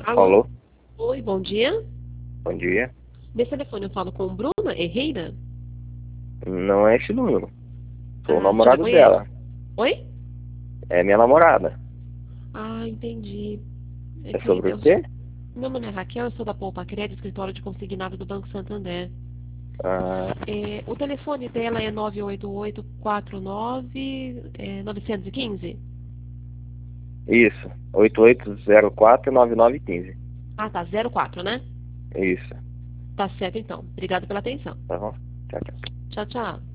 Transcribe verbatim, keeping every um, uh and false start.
Alô? Alô? Oi, bom dia. Bom dia. Nesse telefone eu falo com Bruna Herrera? Não é esse número. Sou o Ah, você já namorado conhece? dela. Oi? É minha namorada. Ah, entendi. É É que sobre o eu... quê? Meu nome é Raquel, eu sou da Poupa Crédito, escritório de consignado do Banco Santander. Ah, É, o telefone dela é nove oito oito quatro nove nove um cinco? isso. oito oito zero quatro nove nove um cinco. Ah, tá, zero quatro, né? Isso. Tá certo então. Obrigado pela atenção. Tá bom? Tchau, tchau. Tchau, tchau.